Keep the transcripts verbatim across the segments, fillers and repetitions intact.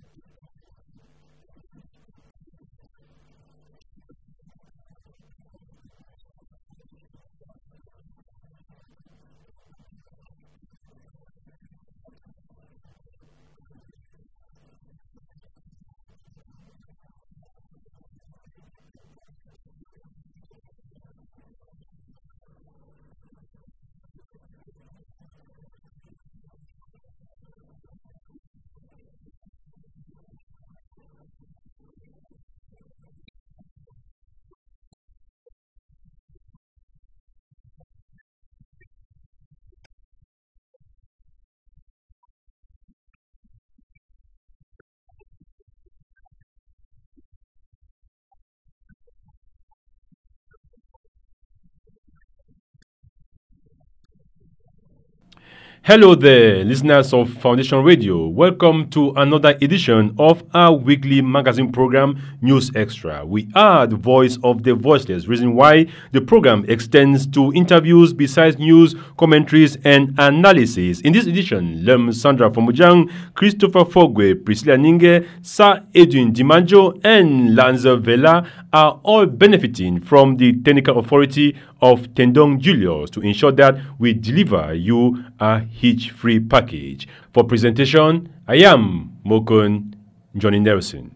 Hello there, listeners of Foundation Radio. Welcome to another edition of our weekly magazine program, News Extra. We are the voice of the voiceless, reason why the program extends to interviews besides news, commentaries, and analysis. In this edition, Lem Sandra Fomujang, Christopher Fogwe, Priscilla Ninge, Sir Edwin Dimanjo, and Lanza Vela are all benefiting from the technical authority of Tendong Julius to ensure that we deliver you a hitch-free package. For presentation, I am Mokon Johnny Nelson.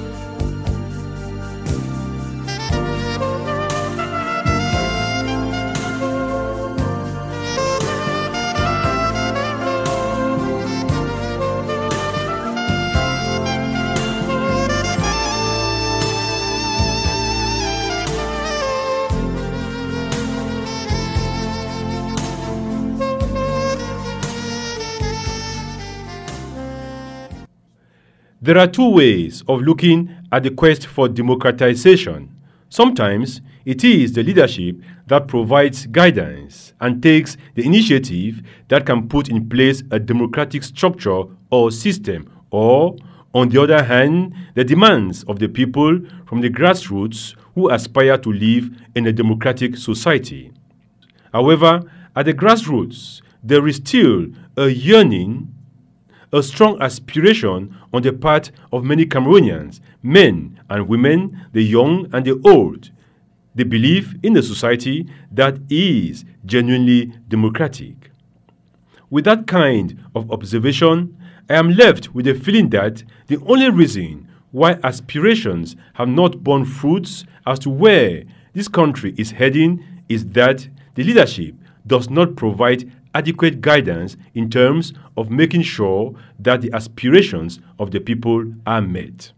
There are two ways of looking at the quest for democratization. Sometimes it is the leadership that provides guidance and takes the initiative that can put in place a democratic structure or system, or, on the other hand, the demands of the people from the grassroots who aspire to live in a democratic society. However, at the grassroots, there is still a yearning, a strong aspiration on the part of many Cameroonians, men and women, the young and the old. They believe in a society that is genuinely democratic. With that kind of observation, I am left with the feeling that the only reason why aspirations have not borne fruits as to where this country is heading is that the leadership does not provide adequate guidance in terms of making sure that the aspirations of the people are met.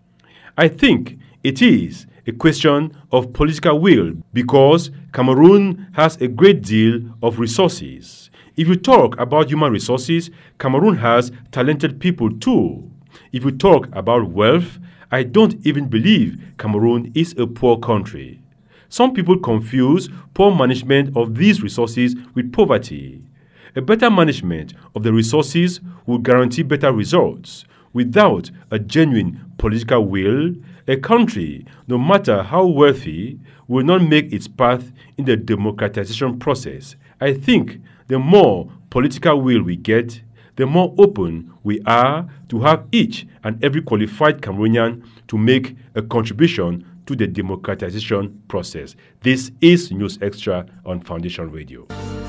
I think it is a question of political will because Cameroon has a great deal of resources. If you talk about human resources, Cameroon has talented people too. If you talk about wealth, I don't even believe Cameroon is a poor country. Some people confuse poor management of these resources with poverty. A better management of the resources will guarantee better results. Without a genuine political will, a country, no matter how wealthy, will not make its path in the democratization process. I think the more political will we get, the more open we are to have each and every qualified Cameroonian to make a contribution to the democratization process. This is News Extra on Foundation Radio.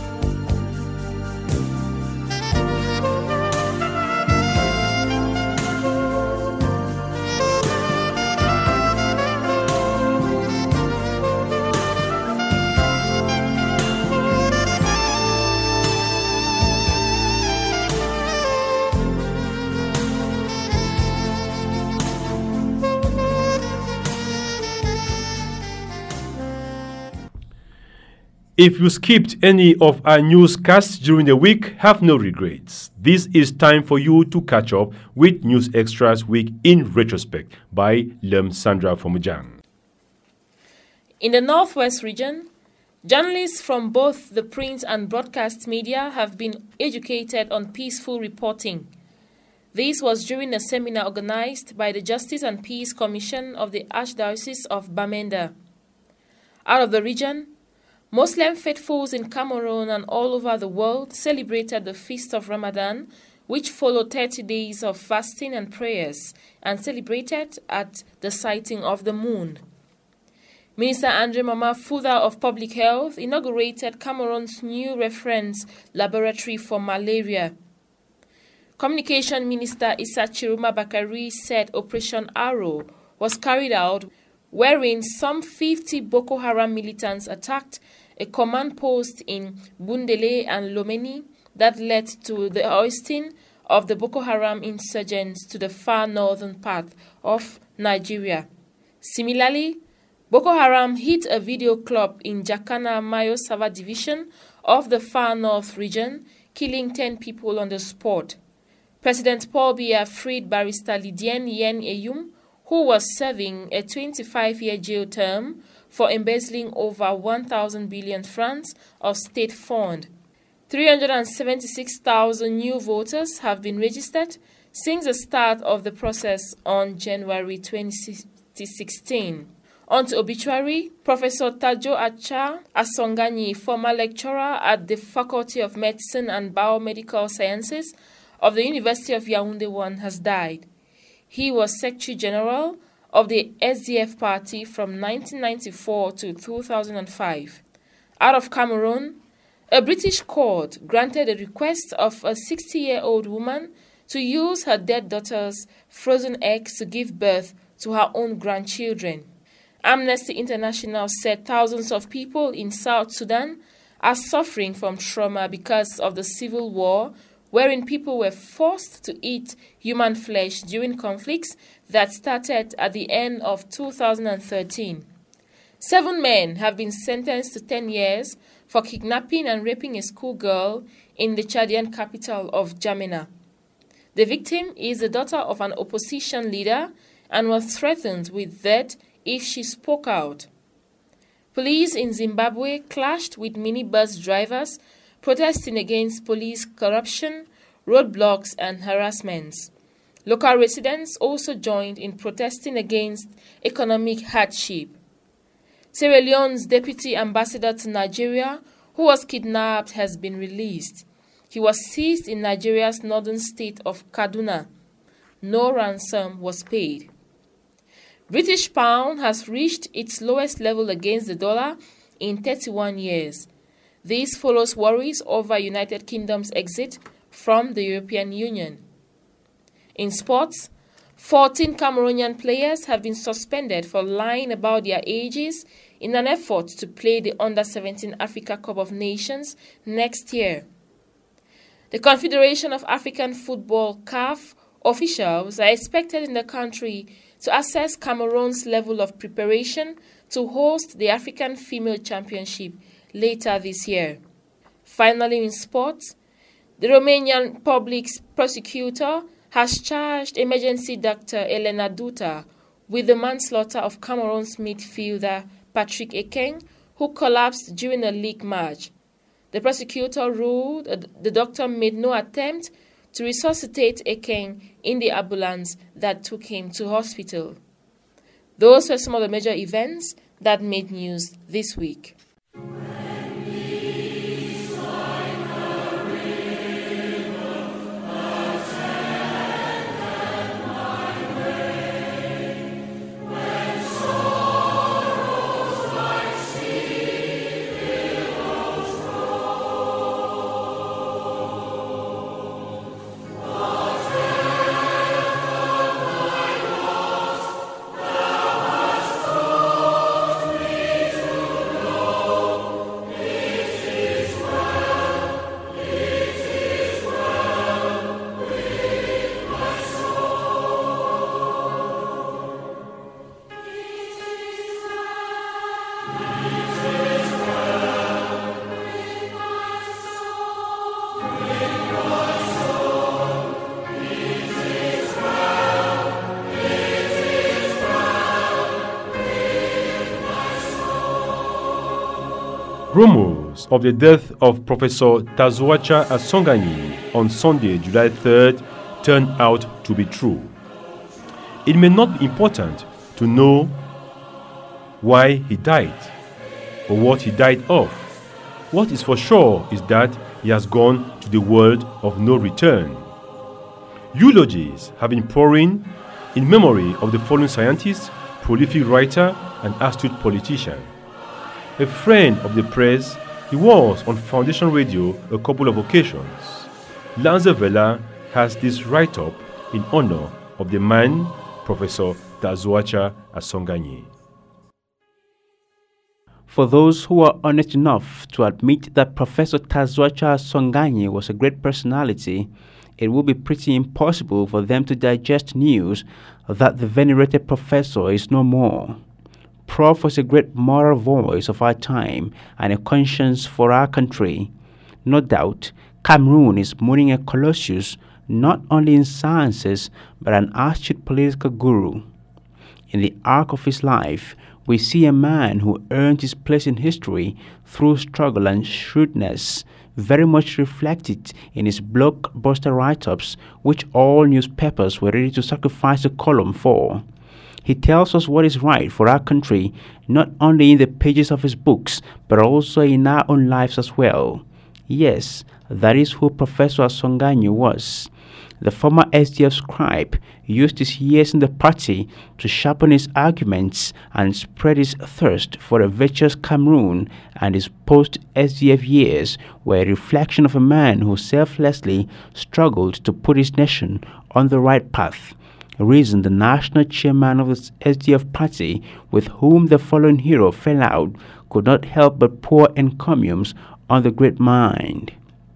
If you skipped any of our newscasts during the week, have no regrets. This is time for you to catch up with News Extra's Week in Retrospect by Lem Sandra Fomujang. In the Northwest region, journalists from both the print and broadcast media have been educated on peaceful reporting. This was during a seminar organized by the Justice and Peace Commission of the Archdiocese of Bamenda. Out of the region, Muslim faithfuls in Cameroon and all over the world celebrated the feast of Ramadan which followed thirty days of fasting and prayers and celebrated at the sighting of the moon. Minister Andre Mama Fuda of Public Health inaugurated Cameroon's new reference laboratory for malaria. Communication Minister Issa Chiruma Bakari said Operation Arrow was carried out wherein some fifty Boko Haram militants attacked a command post in Bundele and Lomeni that led to the hoisting of the Boko Haram insurgents to the far northern part of Nigeria. Similarly, Boko Haram hit a video club in Jakana Mayo Sava division of the far north region, killing ten people on the spot. President Paul Biya freed barrister Lydien Yen Eyum, who was serving a twenty-five-year jail term for embezzling over one thousand billion francs of state fund. three hundred seventy-six thousand new voters have been registered since the start of the process on January twenty sixteen. On to obituary, Professor Tajo Acha Asongani, former lecturer at the Faculty of Medicine and Biomedical Sciences of the University of Yaoundé one, has died. He was Secretary General of the S D F party from nineteen ninety-four to two thousand five. Out of Cameroon, a British court granted a request of a sixty-year-old woman to use her dead daughter's frozen eggs to give birth to her own grandchildren. Amnesty International said thousands of people in South Sudan are suffering from trauma because of the civil war, wherein people were forced to eat human flesh during conflicts that started at the end of two thousand thirteen. Seven men have been sentenced to ten years for kidnapping and raping a schoolgirl in the Chadian capital of N'Djamena. The victim is the daughter of an opposition leader and was threatened with death if she spoke out. Police in Zimbabwe clashed with minibus drivers protesting against police corruption, roadblocks, and harassments. Local residents also joined in protesting against economic hardship. Sierra Leone's deputy ambassador to Nigeria, who was kidnapped, has been released. He was seized in Nigeria's northern state of Kaduna. No ransom was paid. British pound has reached its lowest level against the dollar in thirty-one years. This follows worries over United Kingdom's exit from the European Union. In sports, fourteen Cameroonian players have been suspended for lying about their ages in an effort to play the under seventeen Africa Cup of Nations next year. The Confederation of African Football (C A F) officials are expected in the country to assess Cameroon's level of preparation to host the African Female Championship later this year. Finally, in sports, the Romanian public prosecutor has charged emergency doctor Elena Duta with the manslaughter of Cameroon's midfielder Patrick Ekeng, who collapsed during a league match. The prosecutor ruled the doctor made no attempt to resuscitate Ekeng in the ambulance that took him to hospital. Those were some of the major events that made news this week. Rumors of the death of Professor Tazoacha Asongani on Sunday, July third, turned out to be true. It may not be important to know why he died or what he died of. What is for sure is that he has gone to the world of no return. Eulogies have been pouring in memory of the fallen scientist, prolific writer, and astute politician. A friend of the press, he was on Foundation Radio a couple of occasions. Lanze Vela has this write-up in honor of the man, Professor Tazwacha Asonganye. For those who are honest enough to admit that Professor Tazwacha Asonganye was a great personality, it will be pretty impossible for them to digest news that the venerated professor is no more. Prof was a great moral voice of our time and a conscience for our country. No doubt, Cameroon is mourning a colossus not only in sciences but an astute political guru. In the arc of his life, we see a man who earned his place in history through struggle and shrewdness, very much reflected in his blockbuster write-ups, which all newspapers were ready to sacrifice a column for. He tells us what is right for our country, not only in the pages of his books, but also in our own lives as well. Yes, that is who Professor Asonganye was. The former S D F scribe used his years in the party to sharpen his arguments and spread his thirst for a virtuous Cameroon, and his post-S D F years were a reflection of a man who selflessly struggled to put his nation on the right path. Reason, the national chairman of the S D F party, with whom the fallen hero fell out, could not help but pour encomiums on the great mind.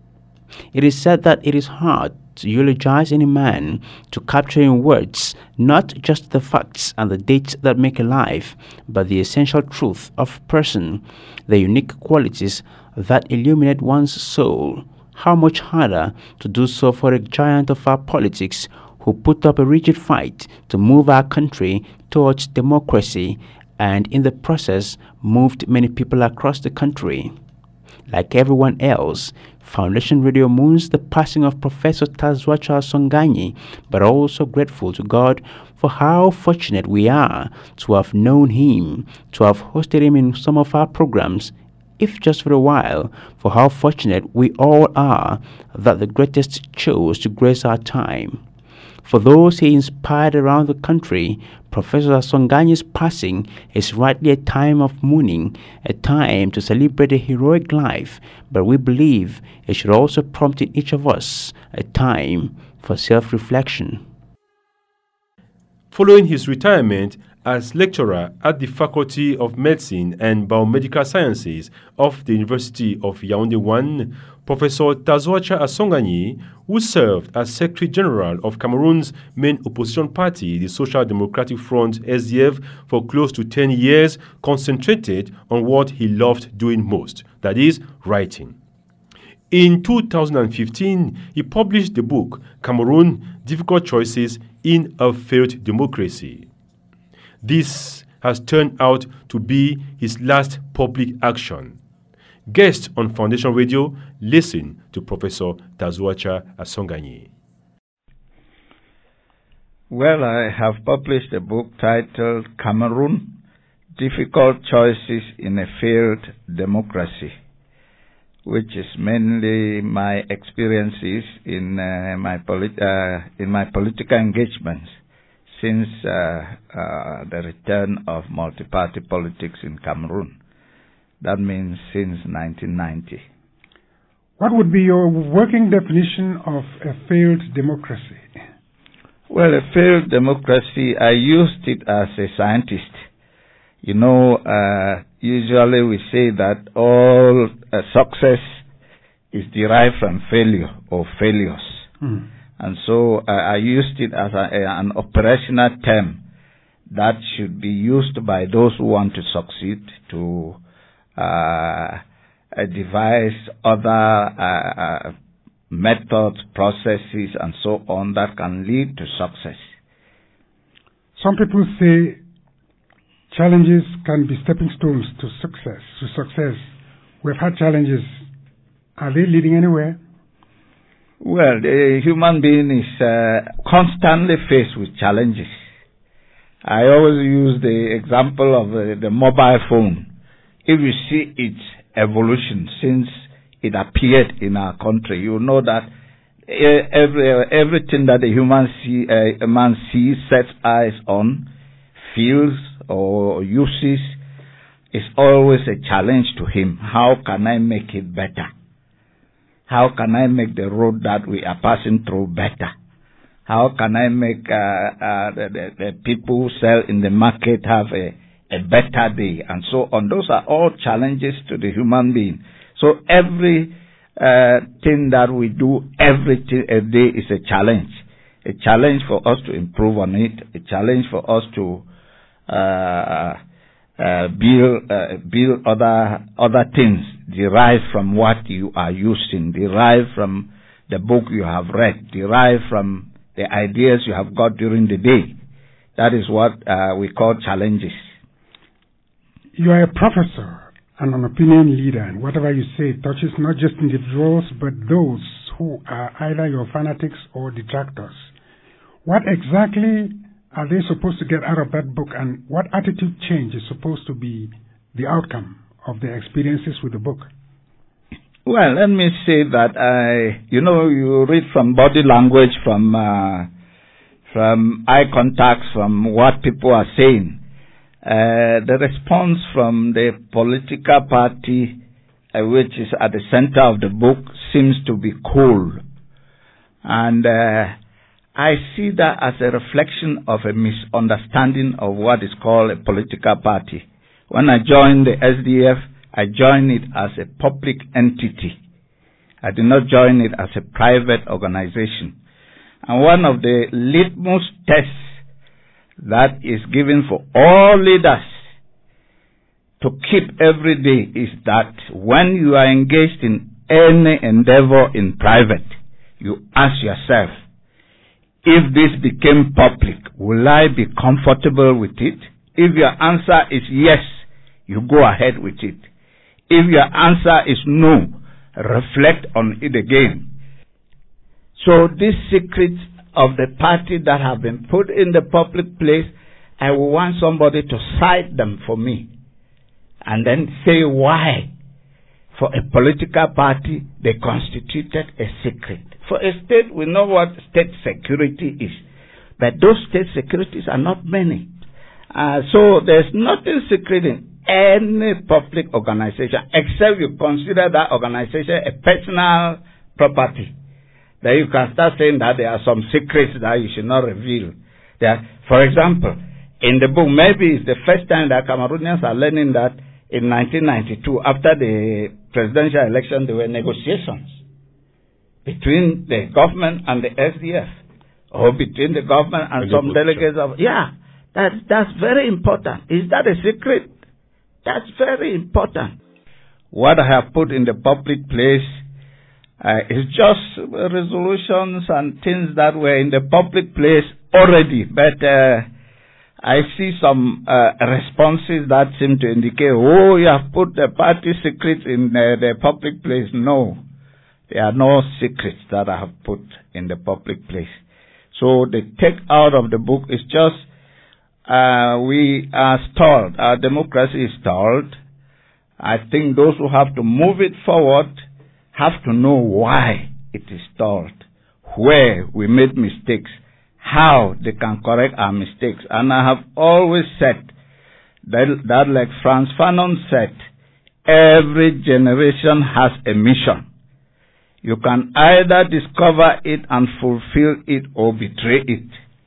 It is said that it is hard to eulogize any man, to capture in words not just the facts and the dates that make a life, but the essential truth of person, the unique qualities that illuminate one's soul. How much harder to do so for a giant of our politics who put up a rigid fight to move our country towards democracy and in the process moved many people across the country. Like everyone else, Foundation Radio mourns the passing of Professor Tazwacha Asonganye, but also grateful to God for how fortunate we are to have known him, to have hosted him in some of our programs, if just for a while, for how fortunate we all are that the greatest chose to grace our time. For those he inspired around the country, Professor Asonganye's passing is rightly a time of mourning, a time to celebrate a heroic life, but we believe it should also prompt in each of us a time for self-reflection. Following his retirement as lecturer at the Faculty of Medicine and Biomedical Sciences of the University of Yaoundé one, Professor Tazwacha Asonganye, who served as Secretary General of Cameroon's main opposition party, the Social Democratic Front S D F, for close to ten years, concentrated on what he loved doing most, that is, writing. In two thousand fifteen, he published the book Cameroon: Difficult Choices in a Failed Democracy. This has turned out to be his last public action. Guest on Foundation Radio, listen to Professor Tazwacha Asonganye. Well, I have published a book titled Cameroon: Difficult Choices in a Failed Democracy, which is mainly my experiences in uh, my polit- uh, in my political engagements since uh, uh, the return of multi-party politics in Cameroon. That means since nineteen ninety. What would be your working definition of a failed democracy? Well, a failed democracy, I used it as a scientist. You know, uh, usually we say that all uh, success is derived from failure or failures. Mm. And so uh, I used it as a, a, an operational term that should be used by those who want to succeed to uh, uh, devise other uh, uh, methods, processes, and so on that can lead to success. Some people say challenges can be stepping stones to success. To success, we've had challenges. Are they leading anywhere? Well, the human being is uh, constantly faced with challenges. I always use the example of uh, the mobile phone. If you see its evolution since it appeared in our country, you know that every, everything that a human see, uh, a man sees, sets eyes on, feels or uses, is always a challenge to him. How can I make it better? How can I make the road that we are passing through better? How can I make uh, uh, the, the, the people who sell in the market have a, a better day, and so on? Those are all challenges to the human being. So every uh, thing that we do every t- a day is a challenge. A challenge for us to improve on it. A challenge for us to uh, uh, build uh, build other other things derived from what you are using, derived from the book you have read, derived from the ideas you have got during the day. That is what uh, we call challenges. You are a professor and an opinion leader, and whatever you say touches not just individuals, but those who are either your fanatics or detractors. What exactly are they supposed to get out of that book, and what attitude change is supposed to be the outcome of their experiences with the book? Well, let me say that I, you know, you read from body language, from uh, from eye contact, from what people are saying. Uh, the response from the political party, uh, which is at the center of the book, seems to be cool, and uh, I see that as a reflection of a misunderstanding of what is called a political party. When I joined the S D F, I joined it as a public entity. I did not join it as a private organization. And one of the litmus tests that is given for all leaders to keep every day is that when you are engaged in any endeavor in private, you ask yourself, if this became public, will I be comfortable with it? If your answer is yes, you go ahead with it. If your answer is no, reflect on it again. So these secrets of the party that have been put in the public place, I will want somebody to cite them for me and then say why, for a political party, they constituted a secret. For a state, we know what state security is, but those state securities are not many. Uh, so there's nothing secret in any public organization, except you consider that organization a personal property. Then you can start saying that there are some secrets that you should not reveal. There, for example, in the book, maybe it's the first time that Cameroonians are learning that in nineteen ninety-two, after the presidential election, there were negotiations between the government and the S D F, or between the government and some delegates of, yeah, that, that's very important. Is that a secret? That's very important. What I have put in the public place uh, is just resolutions and things that were in the public place already, but uh, I see some uh, responses that seem to indicate, oh, you have put the party secrets in uh, the public place. No, there are no secrets that I have put in the public place. So the take out of the book is just Uh, we are stalled. Our democracy is stalled. I think those who have to move it forward have to know why it is stalled, where we made mistakes, how they can correct our mistakes. And I have always said that, that like Frantz Fanon said, every generation has a mission. You can either discover it and fulfill it or betray it.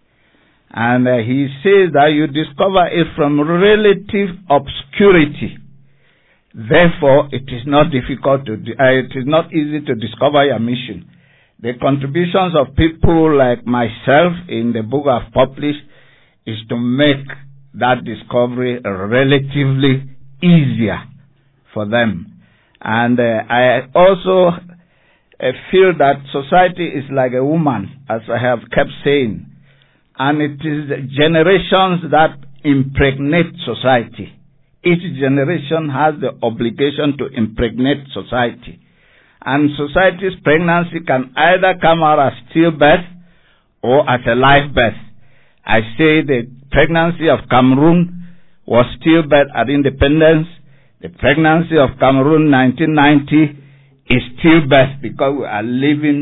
And uh, he says that you discover it from relative obscurity. Therefore, it is not difficult to, uh, it is not easy to discover your mission. The contributions of people like myself in the book I've published is to make that discovery relatively easier for them. And uh, I also uh, feel that society is like a woman, as I have kept saying. And it is generations that impregnate society. Each generation has the obligation to impregnate society. And society's pregnancy can either come out as stillbirth or as a live birth. I say the pregnancy of Cameroon was stillbirth at independence. The pregnancy of Cameroon nineteen ninety is stillbirth because we are living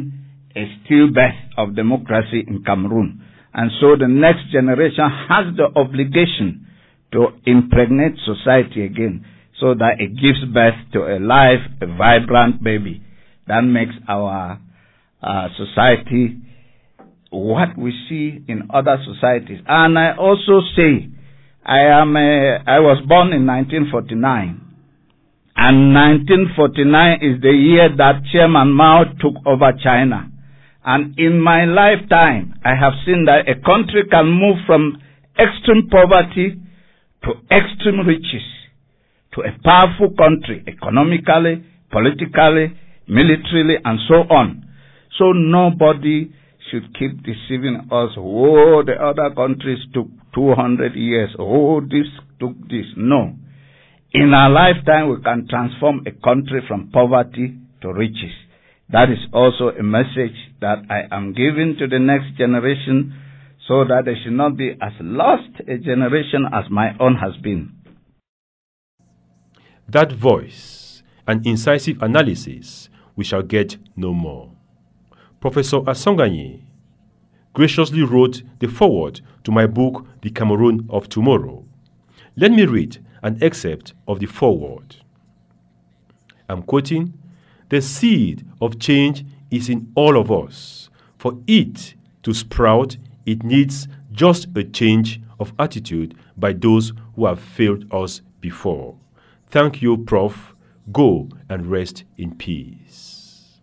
a stillbirth of democracy in Cameroon. And so the next generation has the obligation to impregnate society again so that it gives birth to a live, a vibrant baby that makes our uh, society what we see in other societies. And I also say, I am a, I was born in nineteen forty-nine, and nineteen forty-nine is the year that Chairman Mao took over China. And in my lifetime, I have seen that a country can move from extreme poverty to extreme riches, to a powerful country, economically, politically, militarily, and so on. So nobody should keep deceiving us. Oh, the other countries took two hundred years. Oh, this took this. No. In our lifetime, we can transform a country from poverty to riches. That is also a message that I am giving to the next generation, so that they should not be as lost a generation as my own has been. That voice and incisive analysis we shall get no more. Professor Asonganye graciously wrote the foreword to my book, The Cameroon of Tomorrow. Let me read an excerpt of the foreword. I'm quoting, "The seed of change is in all of us. For it to sprout, it needs just a change of attitude by those who have failed us before." Thank you, Professor Go and rest in peace.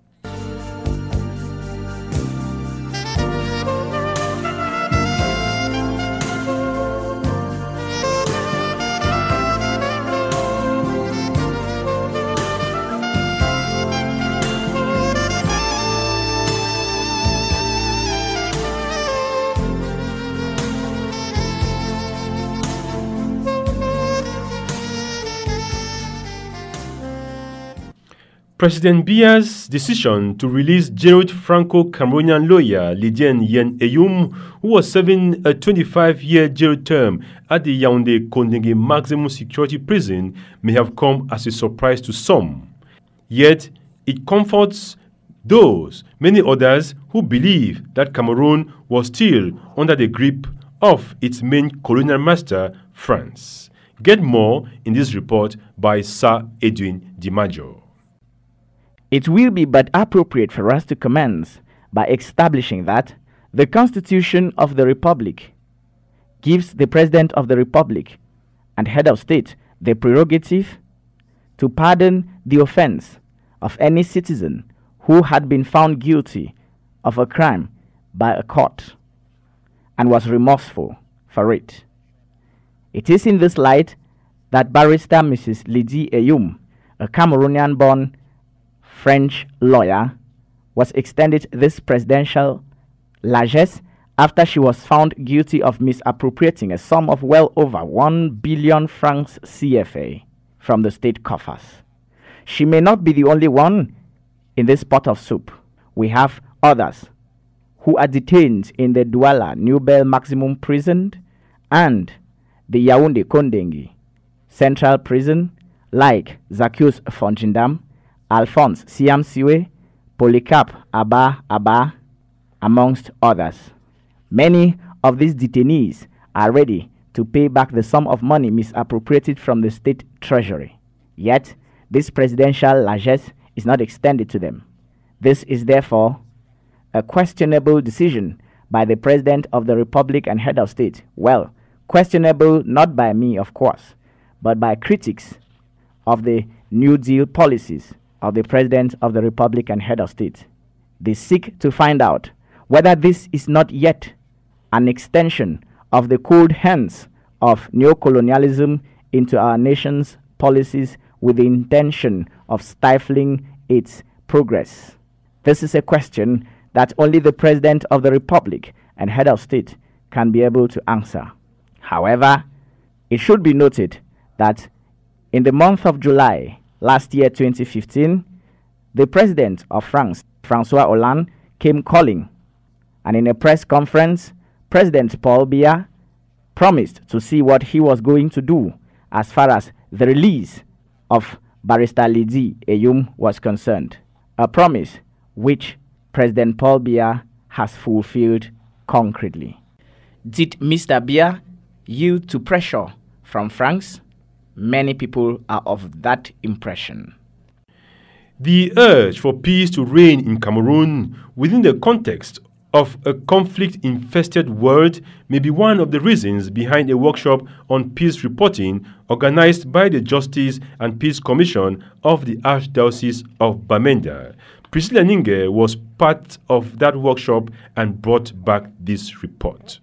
President Biya's decision to release jailed Franco-Cameroonian lawyer Lidien Yen Eyum, who was serving a twenty-five-year jail term at the Yaoundé-Kondengui maximum security prison, may have come as a surprise to some. Yet, it comforts those, many others, who believe that Cameroon was still under the grip of its main colonial master, France. Get more in this report by Sir Edwin Dimajo. It will be but appropriate for us to commence by establishing that the Constitution of the Republic gives the President of the Republic and Head of State the prerogative to pardon the offense of any citizen who had been found guilty of a crime by a court and was remorseful for it. It is in this light that Barrister Missus Lidien Eyum, a Cameroonian-born French lawyer, was extended this presidential largesse after she was found guilty of misappropriating a sum of well over one billion francs C F A from the state coffers. She may not be the only one in this pot of soup. We have others who are detained in the Douala New Belle Maximum Prison and the Yaoundé-Kondengui Central Prison, like Zaccheus Fonjindam, Alphonse Siam Siwe, Polycarp Abba Abba, amongst others. Many of these detainees are ready to pay back the sum of money misappropriated from the state treasury. Yet, this presidential largesse is not extended to them. This is therefore a questionable decision by the President of the Republic and Head of State. Well, questionable not by me, of course, but by critics of the New Deal policies of the President of the Republic and Head of State. They seek to find out whether this is not yet an extension of the cold hands of neocolonialism into our nation's policies with the intention of stifling its progress. This is a question that only the President of the Republic and Head of State can be able to answer. However, it should be noted that in the month of July last year, twenty fifteen, the President of France, François Hollande, came calling, and in a press conference, President Paul Biya promised to see what he was going to do as far as the release of Barrister Lidien Eyum was concerned, a promise which President Paul Biya has fulfilled concretely. Did Mister Biya yield to pressure from France? Many people are of that impression. The urge for peace to reign in Cameroon within the context of a conflict-infested world may be one of the reasons behind a workshop on peace reporting organized by the Justice and Peace Commission of the Archdiocese of Bamenda. Priscilla Ninge was part of that workshop and brought back this report.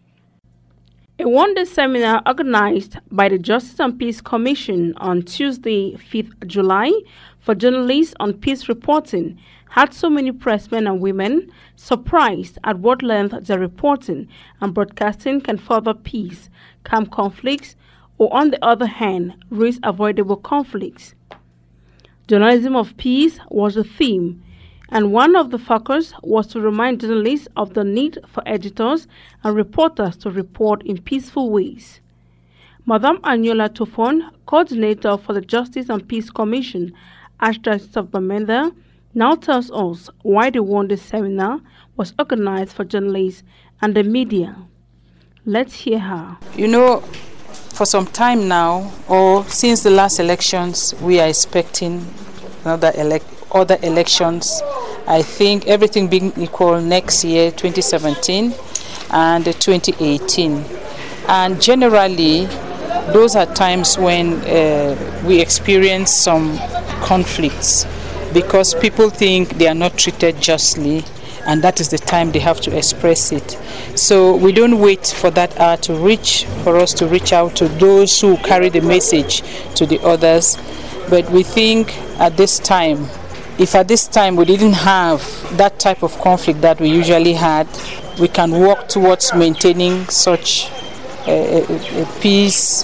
A one-day seminar organized by the Justice and Peace Commission on Tuesday, fifth of July, for journalists on peace reporting had so many pressmen and women surprised at what length their reporting and broadcasting can further peace, calm conflicts, or on the other hand, risk avoidable conflicts. Journalism of peace was the theme, and one of the focus was to remind journalists of the need for editors and reporters to report in peaceful ways. Madame Anyola Tofon, coordinator for the Justice and Peace Commission, Archdiocese of Bamenda, now tells us why the one-day seminar was organized for journalists and the media. Let's hear her. You know, for some time now, or since the last elections, we are expecting another elect other elections. I think everything being equal next year, twenty seventeen and twenty eighteen. And generally, those are times when uh, we experience some conflicts because people think they are not treated justly, and that is the time they have to express it. So we don't wait for that hour to reach, for us to reach out to those who carry the message to the others. But we think at this time, if at this time we didn't have that type of conflict that we usually had, we can work towards maintaining such a, a, a peace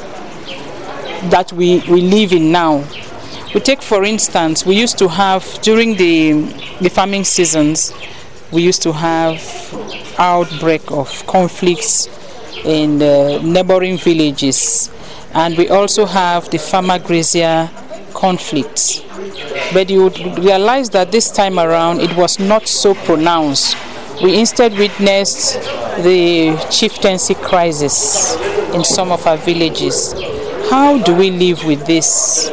that we, we live in now. We take, for instance, we used to have, during the, the farming seasons, we used to have outbreak of conflicts in the neighboring villages. And we also have the farmer-grazier conflicts. But you would realize that this time around it was not so pronounced. We instead witnessed the chieftaincy crisis in some of our villages. How do we live with this?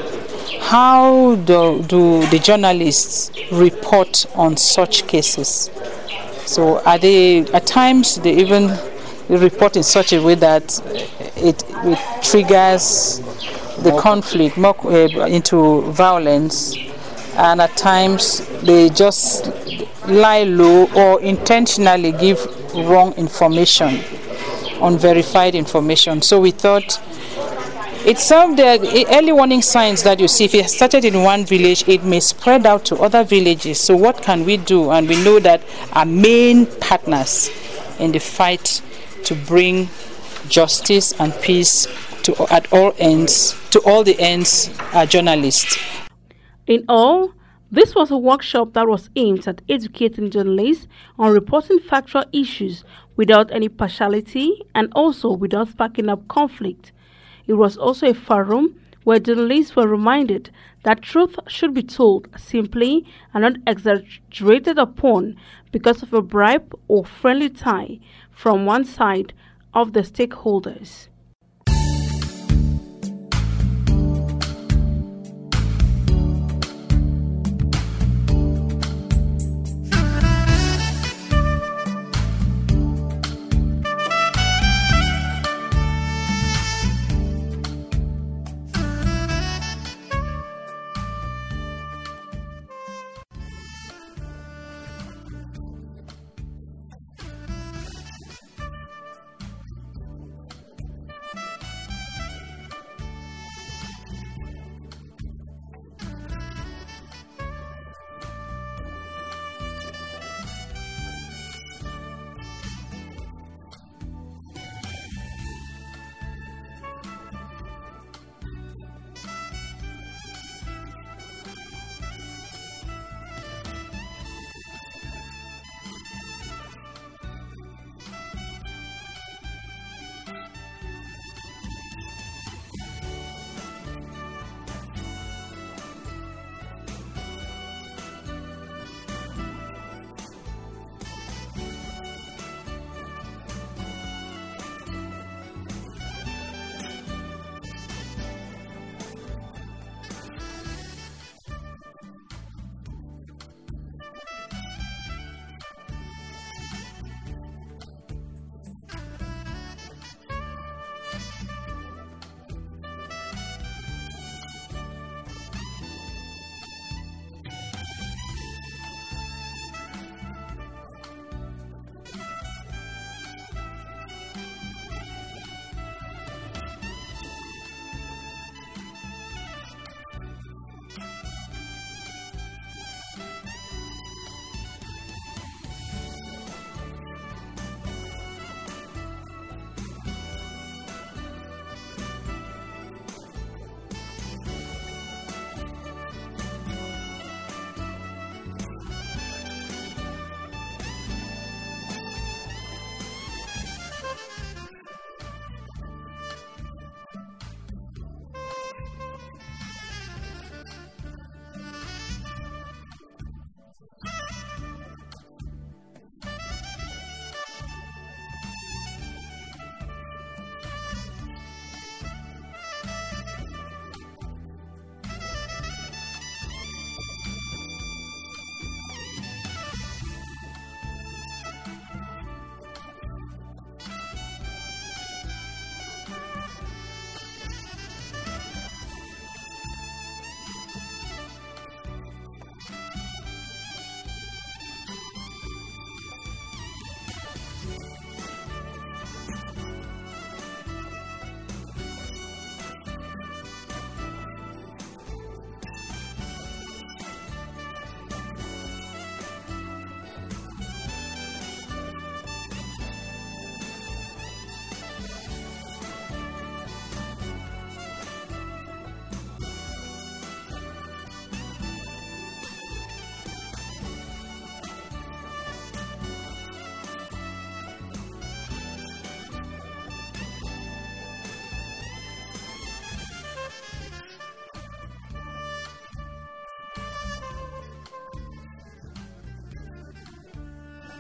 How do, do the journalists report on such cases? So are they, at times they even report in such a way that it, it triggers the conflict more, uh, into violence, and at times they just lie low or intentionally give wrong information, unverified information. So we thought it's some of the early warning signs that you see. If it started in one village, it may spread out to other villages. So what can we do? And we know that our main partners in the fight to bring justice and peace to at all ends, to all the ends, are journalists. In all, this was a workshop that was aimed at educating journalists on reporting factual issues without any partiality and also without sparking up conflict. It was also a forum where journalists were reminded that truth should be told simply and not exaggerated upon because of a bribe or friendly tie from one side of the stakeholders.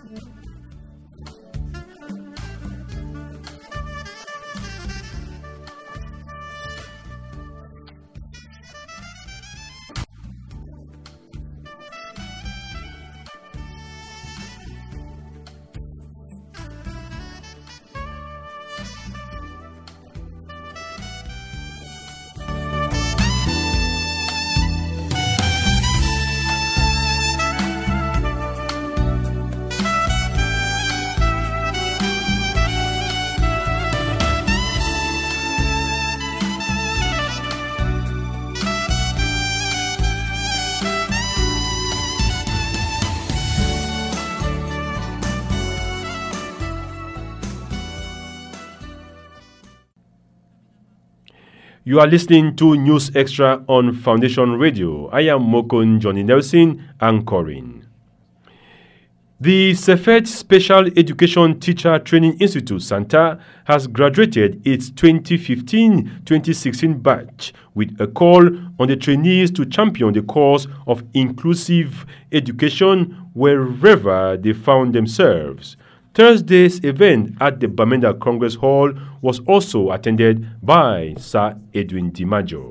You are listening to News Extra on Foundation Radio. I am Mokon Johnny Nelson, anchoring. The Sefet Special Education Teacher Training Institute, SANTA, has graduated its twenty fifteen twenty sixteen batch with a call on the trainees to champion the cause of inclusive education wherever they found themselves. Thursday's event at the Bamenda Congress Hall was also attended by Sir Edwin DiMaggio.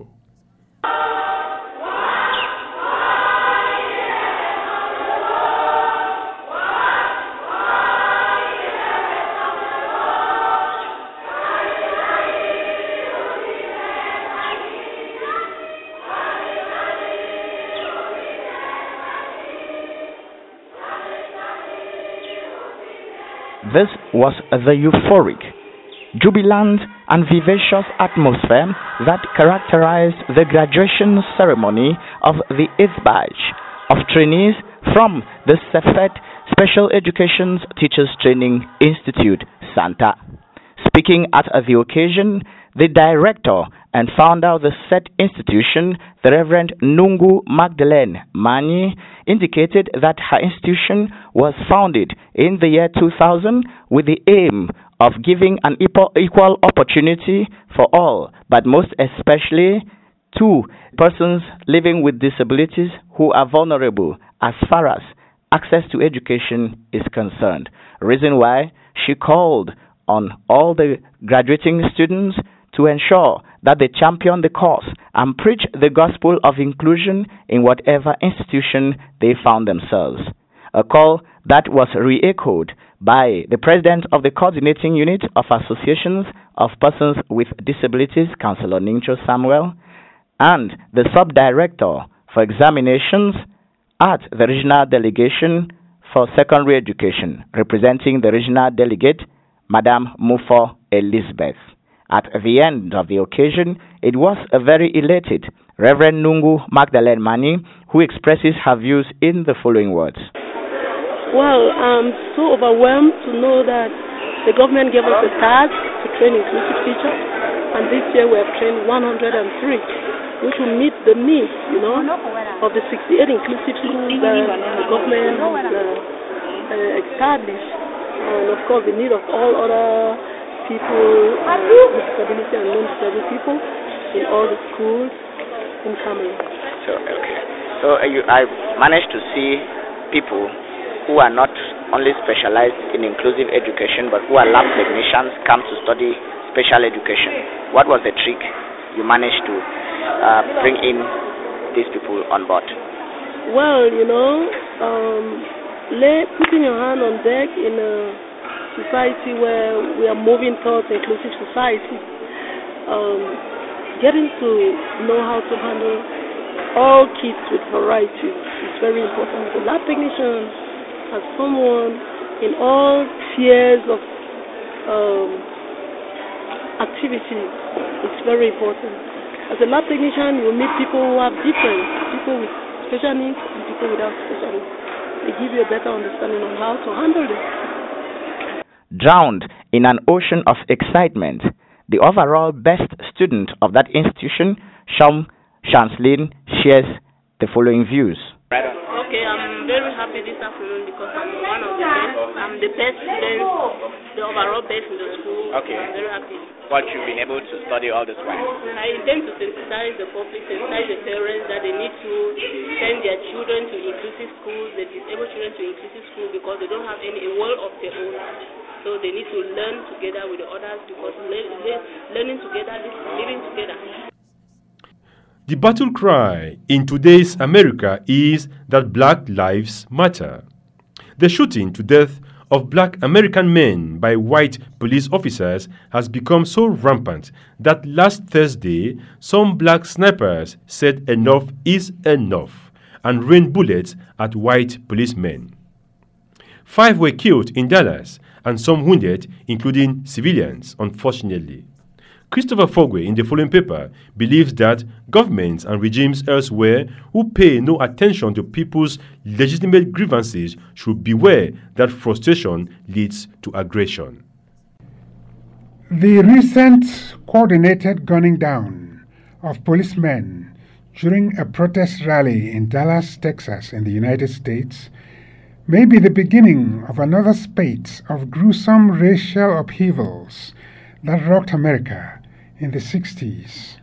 This was the euphoric, jubilant and vivacious atmosphere that characterized the graduation ceremony of the eighth batch of trainees from the Sefet Special Education Teachers Training Institute, SANTA. Speaking at the occasion, the director and founder of the said institution, the Reverend Nungu Magdalene Mani, indicated that her institution was founded in the year two thousand with the aim of giving an equal opportunity for all, but most especially to persons living with disabilities who are vulnerable as far as access to education is concerned. Reason why she called on all the graduating students to ensure that they champion the cause and preach the gospel of inclusion in whatever institution they found themselves. A call that was re-echoed by the president of the coordinating unit of associations of persons with disabilities, Councillor Nincho Samuel, and the sub-director for examinations at the regional delegation for secondary education, representing the regional delegate, Madame Mufo Elizabeth. At the end of the occasion, it was a very elated Reverend Nungu Magdalene Mani who expresses her views in the following words. Well, I'm so overwhelmed to know that the government gave us a task to train inclusive teachers, and this year we have trained one hundred three, which will meet the needs, you know, of the sixty-eight inclusive schools that the government has uh, uh, established, and of course the need of all other people uh, with disability and non-disabled people in all the schools in Cameroon. So, okay. So uh, you, I managed to see people who are not only specialized in inclusive education, but who are lab technicians come to study special education. What was the trick you managed to uh, bring in these people on board? Well, you know, um, lay, putting your hand on deck in a society where we are moving towards inclusive society, um, getting to know how to handle all kids with variety is very important. The lab technician, as someone in all spheres of um, activities, it's very important. As a lab technician, you meet people who have different, people with special needs and people without special needs. They give you a better understanding on how to handle this. Drowned in an ocean of excitement, the overall best student of that institution, Sham Shanslin, shares the following views. Okay, I'm very happy this afternoon because I'm one of the best. I'm the best student, the overall best in the school. Okay. I'm very happy. What you've been able to study all this while? I intend to sensitize the public, sensitize the parents that they need to send their children to inclusive schools, the disabled children to inclusive schools because they don't have any a world of their own. So they need to learn together with the others because le- le- learning together is living together. The battle cry in today's America is that Black Lives Matter. The shooting to death of Black American men by white police officers has become so rampant that last Thursday, some black snipers said enough is enough and rained bullets at white policemen. Five were killed in Dallas and some wounded, including civilians, unfortunately. Christopher Fogwe in the following paper believes that governments and regimes elsewhere who pay no attention to people's legitimate grievances should beware that frustration leads to aggression. The recent coordinated gunning down of policemen during a protest rally in Dallas, Texas, in the United States may be the beginning of another spate of gruesome racial upheavals that rocked America in the sixties.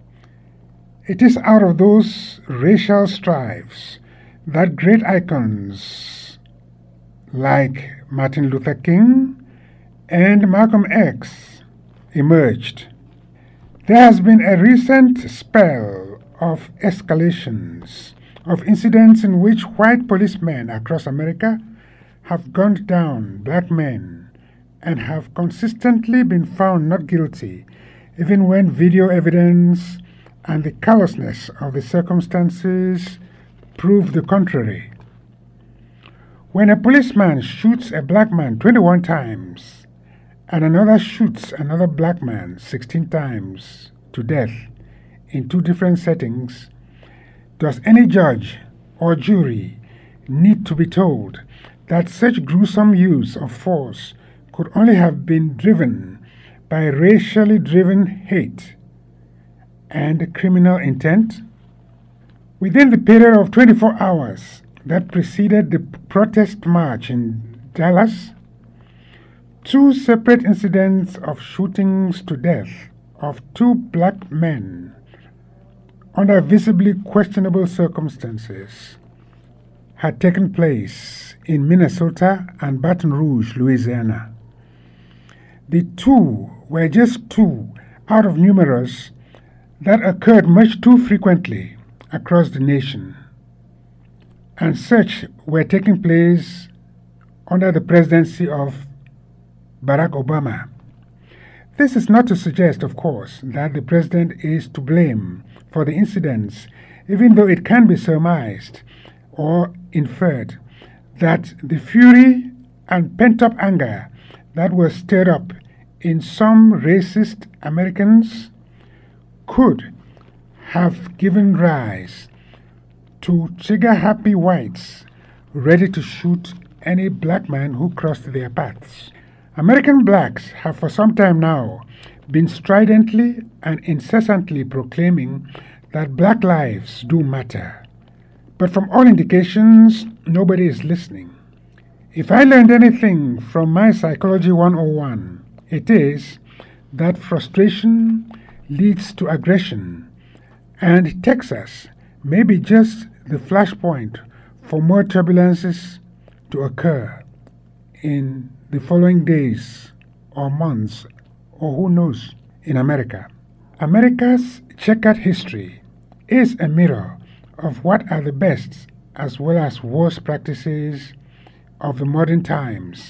It is out of those racial strives that great icons like Martin Luther King and Malcolm X emerged. There has been a recent spell of escalations of incidents in which white policemen across America have gunned down black men and have consistently been found not guilty, even when video evidence and the callousness of the circumstances prove the contrary. When a policeman shoots a black man twenty-one times and another shoots another black man sixteen times to death in two different settings, does any judge or jury need to be told that such gruesome use of force could only have been driven by racially driven hate and criminal intent? Within the period of twenty-four hours that preceded the protest march in Dallas, two separate incidents of shootings to death of two black men under visibly questionable circumstances had taken place in Minnesota and Baton Rouge, Louisiana. The two were just two out of numerous that occurred much too frequently across the nation, and such were taking place under the presidency of Barack Obama. This is not to suggest, of course, that the president is to blame for the incidents, even though it can be surmised or inferred that the fury and pent-up anger that was stirred up in some racist Americans could have given rise to trigger-happy whites ready to shoot any black man who crossed their paths. American blacks have for some time now been stridently and incessantly proclaiming that black lives do matter. But from all indications, nobody is listening. If I learned anything from my Psychology one oh one, it is that frustration leads to aggression, and Texas may be just the flashpoint for more turbulences to occur in the following days or months, or who knows, in America. America's checkered history is a mirror of what are the best as well as worst practices of the modern times.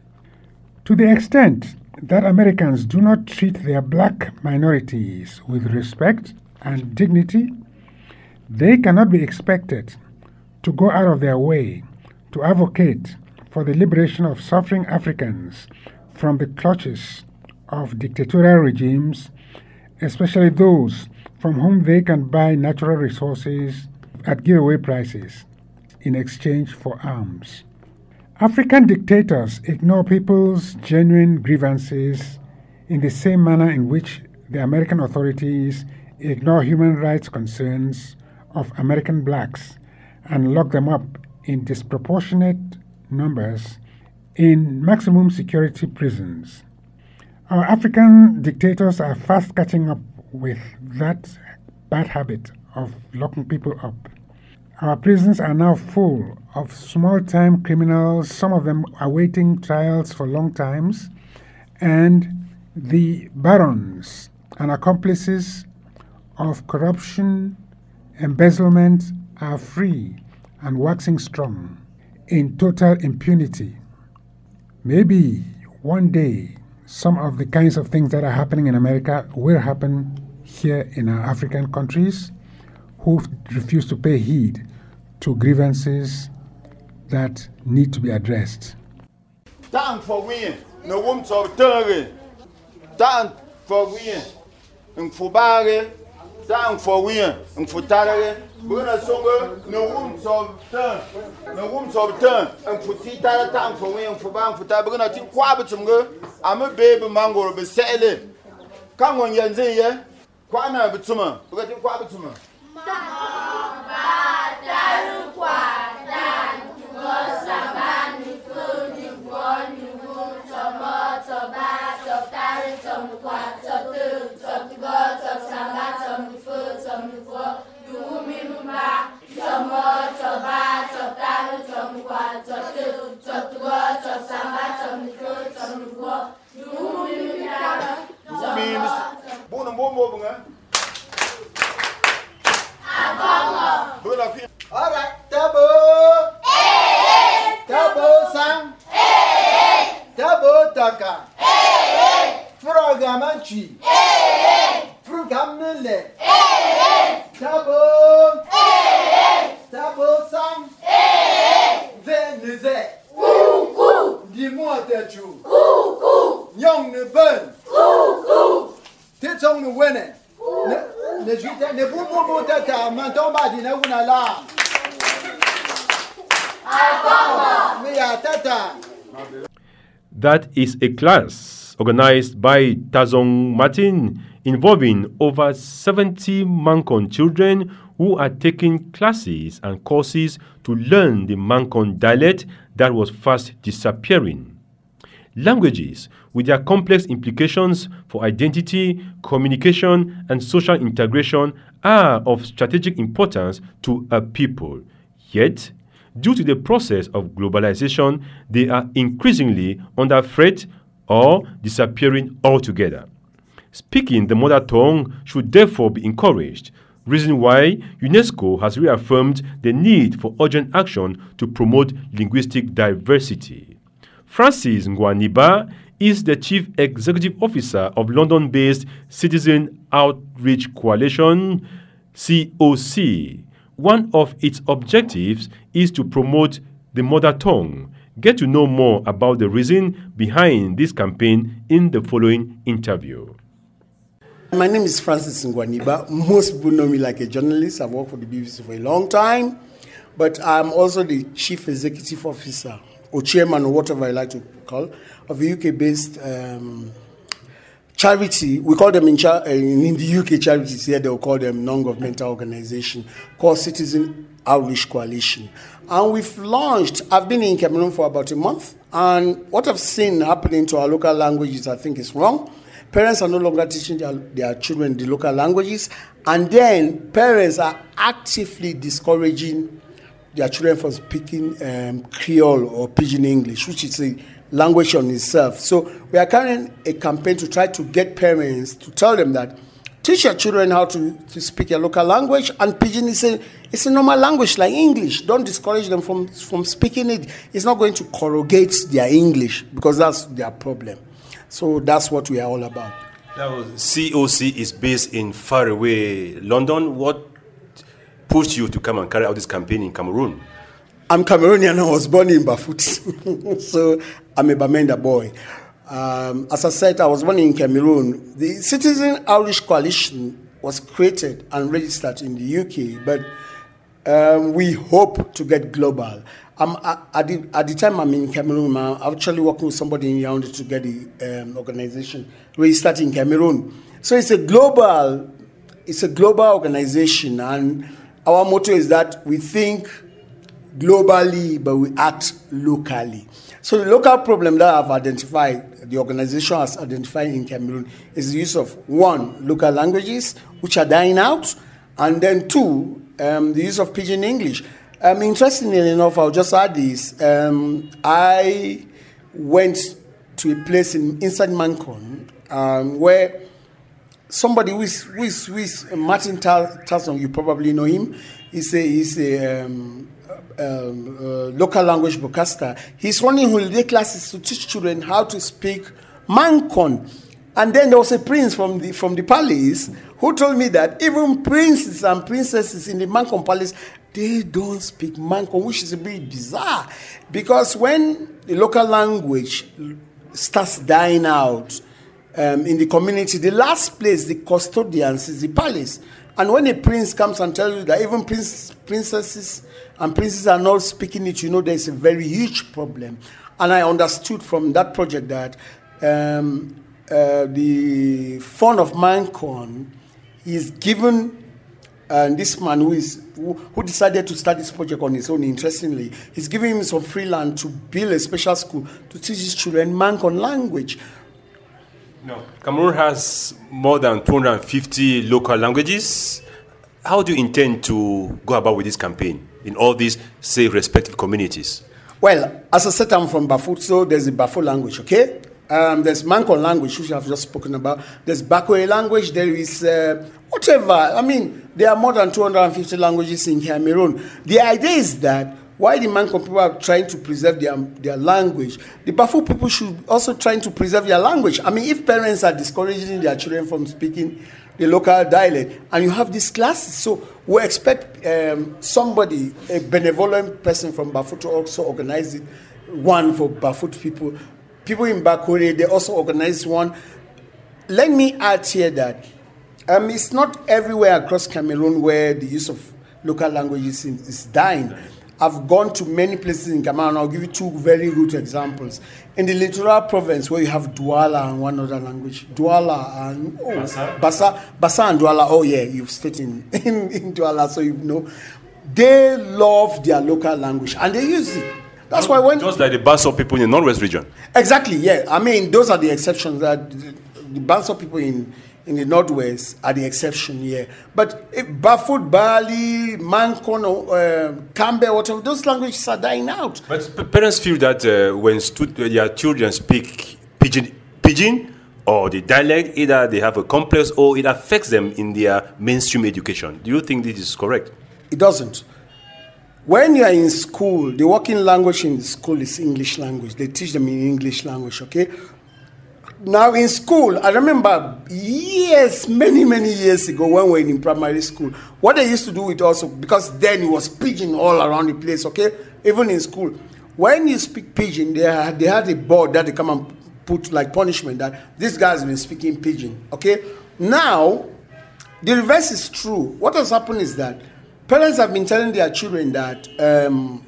To the extent that Americans do not treat their black minorities with respect and dignity, they cannot be expected to go out of their way to advocate for the liberation of suffering Africans from the clutches of dictatorial regimes, especially those from whom they can buy natural resources at giveaway prices in exchange for arms. African dictators ignore people's genuine grievances in the same manner in which the American authorities ignore human rights concerns of American blacks and lock them up in disproportionate numbers in maximum security prisons. Our African dictators are fast catching up with that bad habit of locking people up. Our prisons are now full of small-time criminals, some of them awaiting trials for long times, and the barons and accomplices of corruption, embezzlement are free and waxing strong in total impunity. Maybe one day some of the kinds of things that are happening in America will happen here in our African countries who refuse to pay heed to grievances that need to be addressed. Thank for winning. No room to turn. Thank for winning. And for barre. Thank for winning. And for tarry. Bruna songo. No room to turn. No room to turn. And for tita. Thank for winning. For bang for tar. Bruna ti kwabitungo. I'm a baby mango. Be selling. Come on, Yanzi. Kwana bituma. Bruna ti kwabituma. All right, double. Hey, double sang. Hey, double taka. Hey, Fragamanchi. Hey, Frugamile. Hey, double. Hey, double sang. Hey, Venize. Woo woo. Dis-moi tes chou. Woo woo. Young ne burn. Woo woo. T'es on the winner. Ne juite ne bu bu bu tata manton ba di na wuna la. That is a class organized by Tazong Martin involving over seventy Mancon children who are taking classes and courses to learn the Mancon dialect that was fast disappearing. Languages, with their complex implications for identity, communication, and social integration, are of strategic importance to a people. Yet, due to the process of globalization, they are increasingly under threat or disappearing altogether. Speaking the mother tongue should therefore be encouraged, reason why UNESCO has reaffirmed the need for urgent action to promote linguistic diversity. Francis Ngwaniba is the Chief Executive Officer of London-based Citizen Outreach Coalition, C O C. One of its objectives is to promote the mother tongue. Get to know more about the reason behind this campaign in the following interview. My name is Francis Ngwaniba. Most people know me like a journalist. I've worked for the B B C for a long time, but I'm also the Chief Executive Officer or Chairman or whatever I like to call of a U K-based um, charity. We call them in, char- in the U K charities here, they'll call them non-governmental organization called Citizen Outreach Coalition. And we've launched, I've been in Cameroon for about a month, and what I've seen happening to our local languages I think is wrong. Parents are no longer teaching their, their children the local languages, and then parents are actively discouraging their children from speaking um, Creole or Pidgin English, which is a language on itself. So we are carrying a campaign to try to get parents to tell them that teach your children how to, to speak your local language, and Pidgin is a, it's a normal language like English. Don't discourage them from, from speaking it. It's not going to corrugate their English because that's their problem. So that's what we are all about. Now, C O C is based in faraway London. What pushed you to come and carry out this campaign in Cameroon? I'm Cameroonian. I was born in Bafut, so I'm a Bamenda boy. Um, as I said, I was born in Cameroon. The Citizen Outreach Coalition was created and registered in the U K, but um, we hope to get global. I'm, at, the, at the time I'm in Cameroon, I'm actually working with somebody in Yaoundé to get the um, organization registered in Cameroon. So it's a global, it's a global organization, and our motto is that we think globally, but we act locally. So the local problem that I've identified, the organization has identified in Cameroon, is the use of, one, local languages, which are dying out, and then two, um, the use of Pidgin English. Um, interestingly enough, I'll just add this. Um, I went to a place in inside Mancon um, where somebody who is, who is, who is Martin Tasson, you probably know him, he's a, he's a um, um, uh, local language broadcaster. He's running holiday classes to teach children how to speak Mancon. And then there was a prince from the from the palace who told me that even princes and princesses in the Mancon palace, they don't speak Mancon, which is a bit bizarre. Because when the local language starts dying out um, in the community, the last place, the custodians, is the palace. And when a prince comes and tells you that even prince, princesses and princes are not speaking it, you know there's a very huge problem. And I understood from that project that um, uh, the fund of Mancon is given, and this man who is who, who decided to start this project on his own, interestingly, he's giving him some free land to build a special school to teach his children Mancon language. No. Cameroon has more than two hundred fifty local languages. How do you intend to go about with this campaign in all these, say, respective communities? Well, as I said, I'm from Bafut, so there's the Bafut language, okay? Um, there's Mancon language, which I've just spoken about. There's Bakoe language. There is uh, whatever. I mean, there are more than two hundred fifty languages in Cameroon. The idea is that while the Mancon people are trying to preserve their, their language, the Bafut people should also trying to preserve their language. I mean, if parents are discouraging their children from speaking the local dialect, and you have these classes, so we expect um, somebody, a benevolent person from Bafut, to also organize it, one for Bafut people. People in Bakore, they also organize one. Let me add here that um, it's not everywhere across Cameroon where the use of local languages is, is dying. I've gone to many places in Cameroon. I'll give you two very good examples. In the Littoral province, where you have Douala and one other language, Douala and oh, Bassa, Bassa, Bassa and Douala. Oh yeah, you've stayed in, in, in Douala, so you know. They love their local language and they use it. That's why when just like the Bassa people in the Northwest region. Exactly, yeah. I mean, those are the exceptions. That the, the Bassa people in in the Northwest are the exception, yeah. But if Bafut, Bali, Mancon, uh, Campbell, whatever, those languages are dying out. But p- parents feel that uh, when stu- their children speak Pidgin, Pidgin or the dialect, either they have a complex or it affects them in their mainstream education. Do you think this is correct? It doesn't. When you are in school, the working language in school is English language. They teach them in English language, okay? Now in school, I remember years, many, many years ago when we were in primary school, what they used to do with us, because then it was Pidgin all around the place, okay? Even in school. When you speak Pidgin, they had, they had a board that they come and put like punishment that this guy's been speaking Pidgin, okay? Now, the reverse is true. What has happened is that parents have been telling their children that um,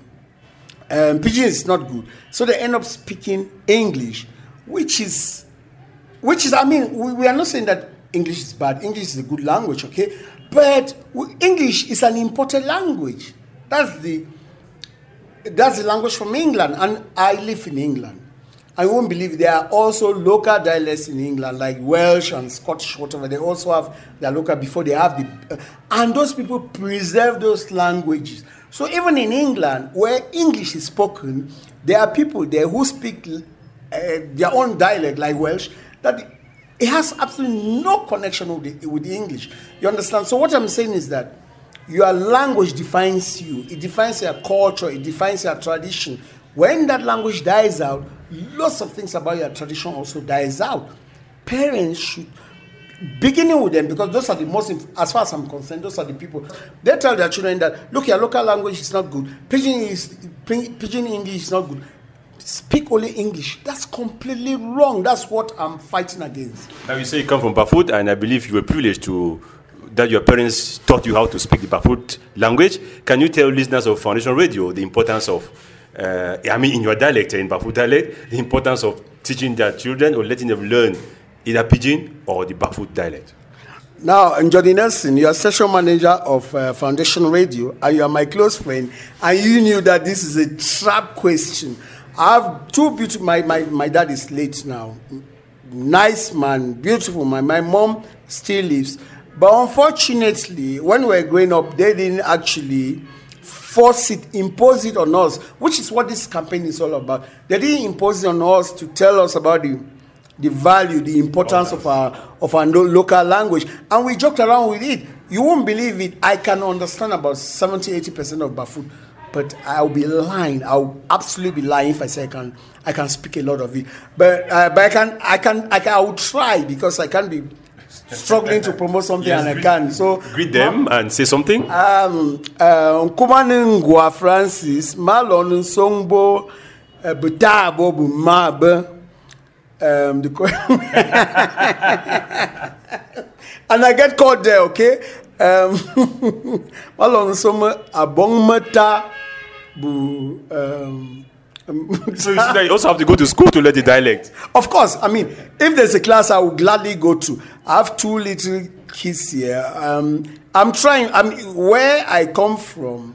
um, Pidgin is not good. So they end up speaking English, which is... Which is, I mean, we, we are not saying that English is bad. English is a good language, okay? But we, English is an imported language. That's the that's the language from England. And I live in England. I won't believe there are also local dialects in England, like Welsh and Scottish, whatever. They also have their local before they have the... Uh, and those people preserve those languages. So even in England, where English is spoken, there are people there who speak uh, their own dialect, like Welsh, that it has absolutely no connection with the, with the English. You understand? So what I'm saying is that your language defines you. It defines your culture. It defines your tradition. When that language dies out, lots of things about your tradition also dies out. Parents should, beginning with them, because those are the most, as far as I'm concerned, those are the people. They tell their children that, look, your local language is not good. Pidgin is Pidgin English is not good. Speak only English. That's completely wrong. That's what I'm fighting against. Now you say you come from Bafut, and I believe you were privileged to that your parents taught you how to speak the Bafut language. Can you tell listeners of Foundation Radio the importance of, uh, I mean, in your dialect, in Bafut dialect, the importance of teaching their children or letting them learn either Pidgin or the Bafut dialect? Now, Njodi Nelson, you are session manager of uh, Foundation Radio, and you are my close friend, and you knew that this is a trap question. I have two beautiful, my, my, my dad is late now. Nice man, beautiful man. My mom still lives. But unfortunately, when we were growing up, they didn't actually force it, impose it on us, which is what this campaign is all about. They didn't impose it on us to tell us about the the value, the importance of our of our local language. And we joked around with it. You won't believe it. I can understand about seventy, eighty percent of Bafut, but I'll be lying. I'll absolutely be lying if I say I can I can speak a lot of it. But uh, but I can I can I can I will try, because I can't be struggling to promote something. Yes, and greet, I can. So greet them um, and say something. Um uh Kumaningwa Francis Malon Songbo Butabo Bumabe. Um, the and I get caught there, okay? Um, Malon Soma Abongmata Bu. Um, so you also have to go to school to learn the dialect. Of course, I mean, if there's a class I would gladly go to. I have two little kids here. Um, I'm trying. I mean, where I come from,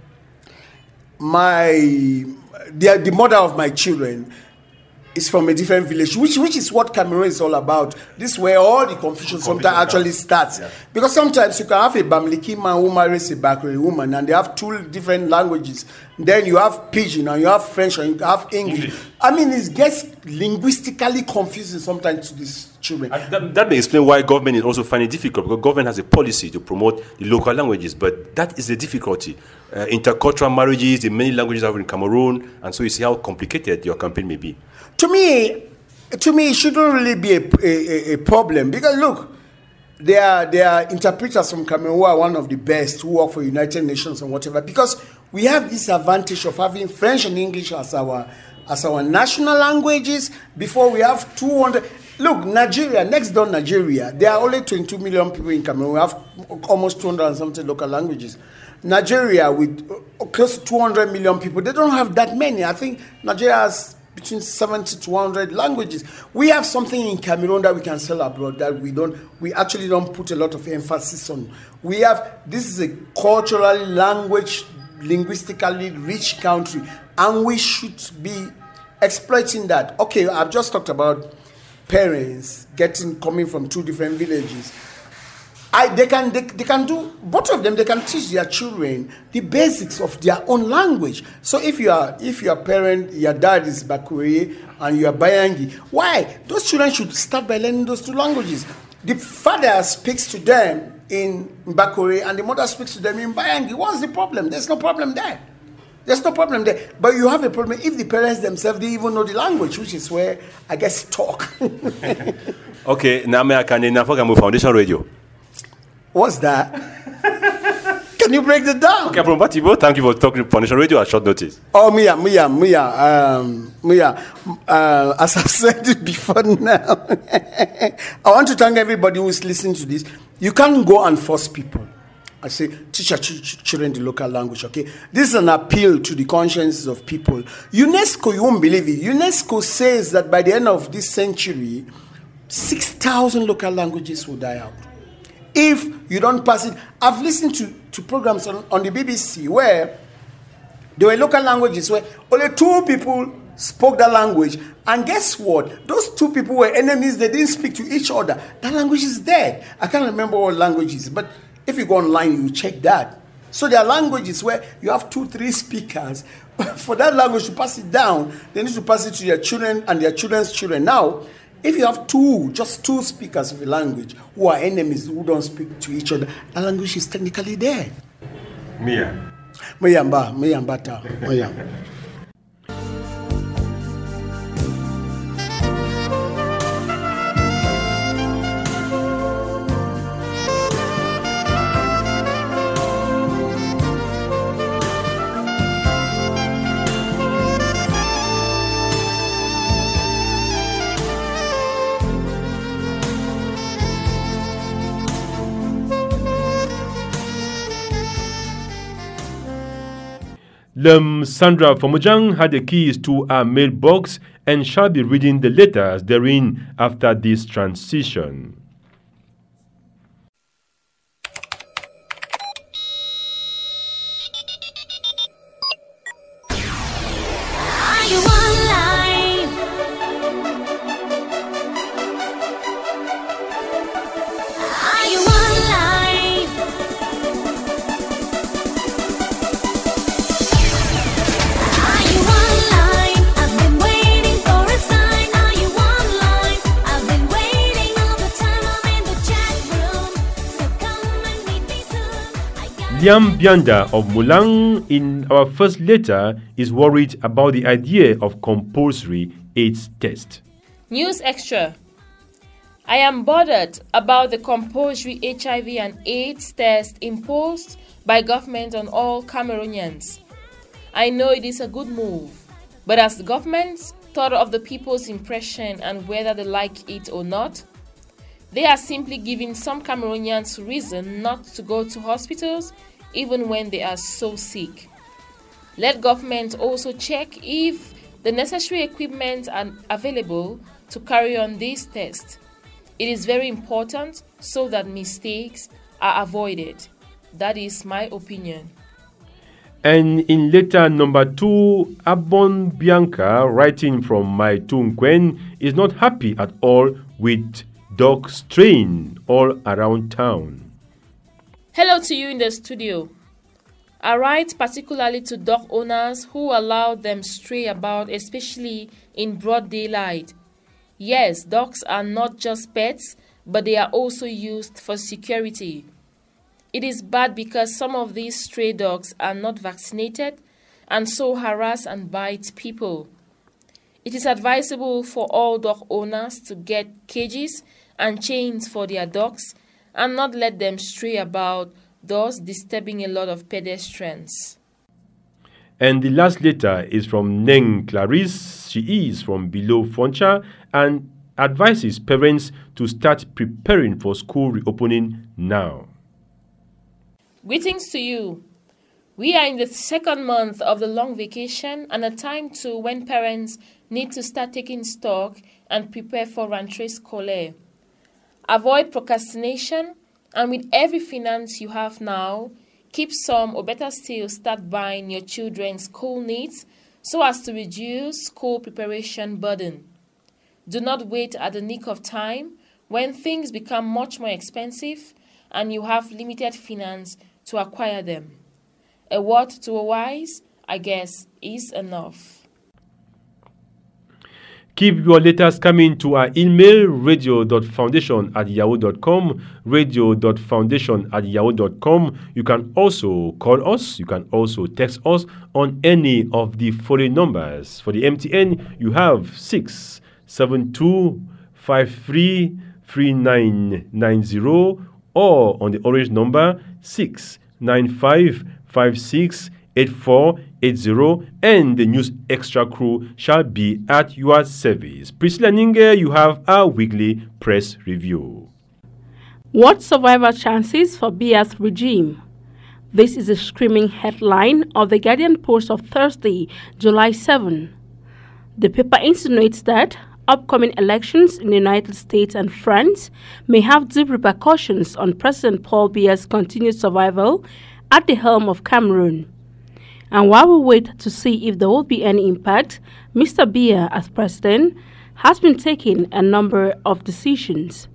my the, the mother of my children is from a different village, which which is what Cameroon is all about. This is where all the confusion sometimes actually starts. Yeah. Because sometimes you can have a Bamileke man who marries a Bakri woman, and they have two different languages. Then you have Pidgin, and you have French, and you have English. English. I mean, it gets linguistically confusing sometimes to these children. That, that may explain why government is also finding it difficult, because government has a policy to promote the local languages, but that is the difficulty. Uh, intercultural marriages, the many languages are in Cameroon, and so you see how complicated your campaign may be. To me, to me, it shouldn't really be a, a, a problem, because look, there are there are interpreters from Cameroon who are one of the best, who work for United Nations and whatever, because we have this advantage of having French and English as our as our national languages. Before we have two hundred. Look, Nigeria, next door Nigeria, there are only twenty-two million people in Cameroon. We have almost two hundred and something local languages. Nigeria, with close to two hundred million people, they don't have that many. I think Nigeria has between seventy to one hundred languages. We have something in Cameroon that we can sell abroad that we don't, we actually don't put a lot of emphasis on. We have, this is a culturally, language, linguistically rich country, and we should be exploiting that. Okay, I've just talked about parents getting, coming from two different villages. I, they can they, they can do, both of them, they can teach their children the basics of their own language. So if you are if your parent, your dad is Bakuri and you are Bayangi, why? Those children should start by learning those two languages. The father speaks to them in Bakuri and the mother speaks to them in Bayangi. What's the problem? There's no problem there. There's no problem there. But you have a problem if the parents themselves, they even know the language, which is where, I guess, talk. Okay, now I can Nafagamu Foundation Radio. What's that? Can you break it down? Okay, from Batibo, thank you for talking to Foundation Radio at short notice. Oh, Mia, Mia, Mia, um, Mia, uh, as I've said it before now, I want to thank everybody who is listening to this. You can't go and force people. I say, teach your ch- ch- children the local language, okay? This is an appeal to the consciences of people. UNESCO, you won't believe it, UNESCO says that by the end of this century, six thousand local languages will die out. If you don't pass it, I've listened to, to programs on, on the B B C where there were local languages where only two people spoke that language. And guess what? Those two people were enemies. They didn't speak to each other. That language is dead. I can't remember what language it is, but if you go online, you check that. So there are languages where you have two, three speakers. For that language to pass it down, they need to pass it to their children and their children's children. Now, if you have two, just two speakers of a language who are enemies, who don't speak to each other, that language is technically dead. Mia. Miyamba, Miyambata, Miyamba. Lem Sandra Fomojang had the keys to our mailbox and shall be reading the letters therein after this transition. Liam Bianda of Mulang, in our first letter, is worried about the idea of compulsory AIDS test. News Extra. I am bothered about the compulsory H I V and AIDS test imposed by government on all Cameroonians. I know it is a good move, but has the government thought of the people's impression and whether they like it or not? They are simply giving some Cameroonians reason not to go to hospitals even when they are so sick. Let government also check if the necessary equipment are available to carry on this test. It is very important so that mistakes are avoided. That is my opinion. And in letter number two, Abon Bianca, writing from my Tungkwen, is not happy at all with dog strain all around town. Hello to you in the studio. I write particularly to dog owners who allow them stray about, especially in broad daylight. Yes, dogs are not just pets, but they are also used for security. It is bad because some of these stray dogs are not vaccinated and so harass and bite people. It is advisable for all dog owners to get cages and chains for their dogs and not let them stray about, thus disturbing a lot of pedestrians. And the last letter is from Neng Clarice. She is from below Foncha and advises parents to start preparing for school reopening now. Greetings to you. We are in the second month of the long vacation and a time too when parents need to start taking stock and prepare for rentrée scolaire. Avoid procrastination, and with every finance you have now, keep some or better still start buying your children's school needs so as to reduce school preparation burden. Do not wait at the nick of time when things become much more expensive and you have limited finance to acquire them. A word to a wise, I guess, is enough. Keep your letters coming to our email, radio dot foundation at yahoo dot com, radio dot foundation at yahoo dot com. You can also call us. You can also text us on any of the following numbers. For the M T N, you have six seven two five three three nine nine zero, or on the Orange number six nine five five six eight four eight zero, and the News Extra crew shall be at your service. Priscilla Ninge, you have our weekly press review. What survival chances for Biya's regime? This is a screaming headline of the Guardian Post of Thursday, July seventh. The paper insinuates that upcoming elections in the United States and France may have deep repercussions on President Paul Biya's continued survival at the helm of Cameroon. And while we wait to see if there will be any impact, Mister Biya, as president, has been taking a number of decisions.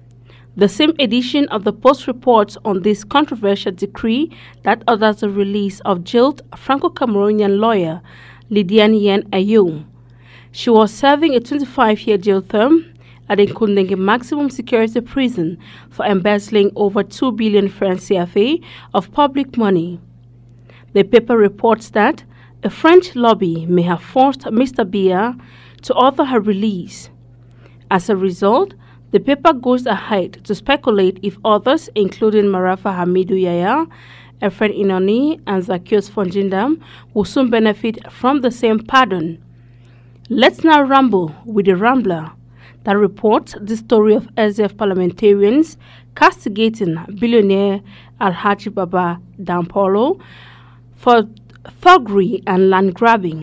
The same edition of the Post reports on this controversial decree that orders the release of jailed Franco-Cameroonian lawyer Lydiane Yen Ayoum. She was serving a twenty-five-year jail term at Nkundenge Maximum Security Prison for embezzling over two billion francs C F A of public money. The paper reports that a French lobby may have forced Mister Biya to order her release. As a result, the paper goes ahead to speculate if others, including Marafa Hamidou Yaya, Efren Inoni, and Zacchaeus Fonjindam, will soon benefit from the same pardon. Let's now ramble with the Rambler that reports the story of S D F parliamentarians castigating billionaire Alhaji Baba Dampolo for thuggery and land grabbing.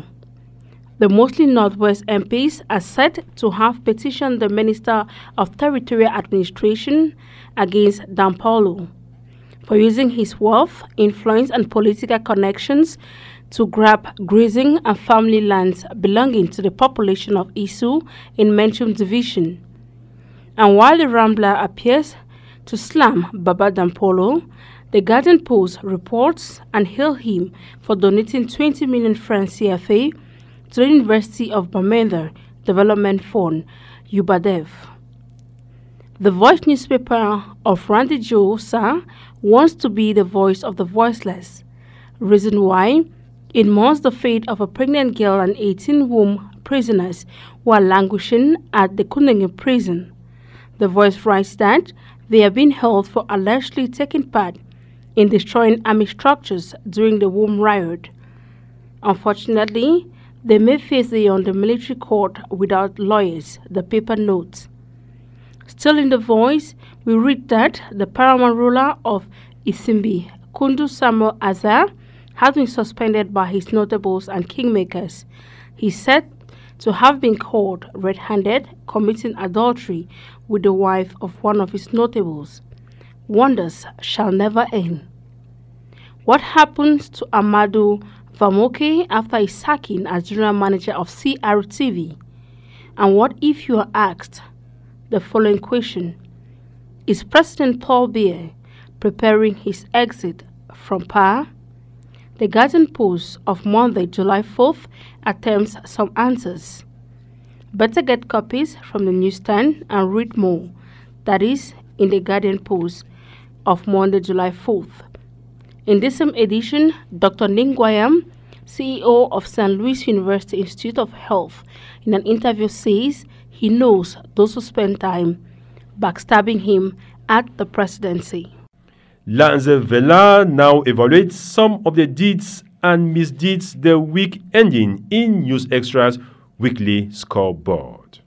The mostly Northwest M Ps are said to have petitioned the Minister of Territorial Administration against Dampolo for using his wealth, influence, and political connections to grab grazing and family lands belonging to the population of Isu in Menchum Division. And while the Rambler appears to slam Baba Dampolo, the Guardian Post reports and hail him for donating twenty million francs C F A to the University of Bamenda Development Fund, U B A D E F. The Voice newspaper of Randy Josa wants to be the voice of the voiceless. Reason why? It mourns the fate of a pregnant girl and eighteen womb prisoners who are languishing at the Kunenge prison. The Voice writes that they are being held for allegedly taking part in destroying army structures during the womb riot. Unfortunately, they may face the on the military court without lawyers, the paper notes. Still in The Voice, we read that the paramount ruler of Isimbi, Kundu Samuel Azar, has been suspended by his notables and kingmakers. He is said to have been caught red-handed committing adultery with the wife of one of his notables. Wonders shall never end. What happens to Amadou Vamoke after his sacking as general manager of C R T V? And what if you are asked the following question: is President Paul Biya preparing his exit from power? The Guardian Post of Monday, July fourth attempts some answers. Better get copies from the newsstand and read more. That is in the Guardian Post of Monday, July fourth. In this same edition, Doctor Ningwayam, C E O of Saint Louis University Institute of Health, in an interview says he knows those who spend time backstabbing him at the presidency. Lanze Vela now evaluates some of the deeds and misdeeds the week ending in News Extra's weekly scoreboard.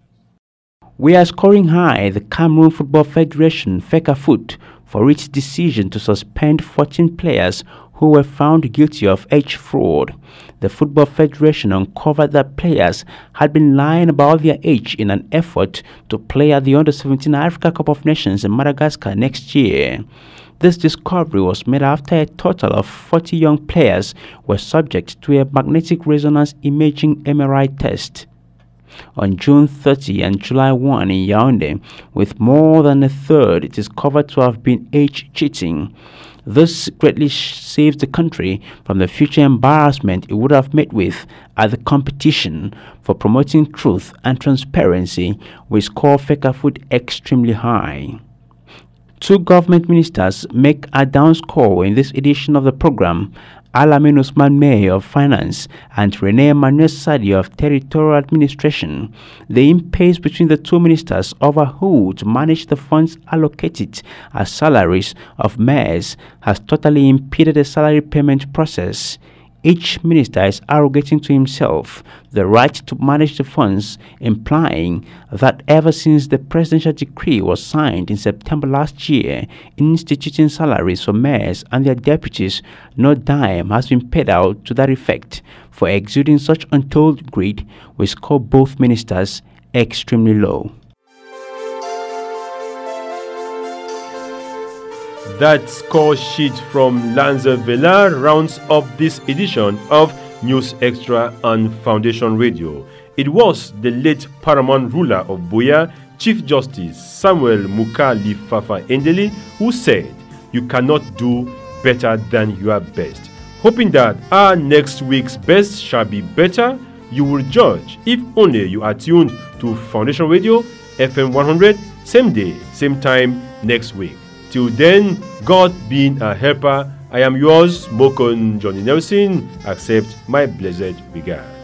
We are scoring high the Cameroon Football Federation, FECAFOOT, for its decision to suspend fourteen players who were found guilty of age fraud. The Football Federation uncovered that players had been lying about their age in an effort to play at the under seventeen Africa Cup of Nations in Madagascar next year. This discovery was made after a total of forty young players were subject to a magnetic resonance imaging M R I test on June thirtieth and July first in Yaoundé, with more than a third discovered to have been age cheating. This greatly saves the country from the future embarrassment it would have met with at the competition. For promoting truth and transparency, we score FECAFOOT extremely high. Two government ministers make a down score in this edition of the program: Alamin Usman May of Finance and Rene Emmanuel Sadi of Territorial Administration. The impasse between the two ministers over who to manage the funds allocated as salaries of mayors has totally impeded the salary payment process. Each minister is arrogating to himself the right to manage the funds, implying that ever since the presidential decree was signed in September last year instituting salaries for mayors and their deputies, no dime has been paid out to that effect. For exuding such untold greed, we score both ministers extremely low. That score sheet from Lanze Vela rounds up this edition of News Extra and Foundation Radio. It was the late paramount ruler of Buea, Chief Justice Samuel Mukali Fafa Endeli, who said, "You cannot do better than your best." Hoping that our next week's best shall be better, you will judge if only you are tuned to Foundation Radio, F M one hundred, same day, same time next week. Till then, God being a helper, I am yours, Mokon Johnny Nelson. Accept my blessed regards.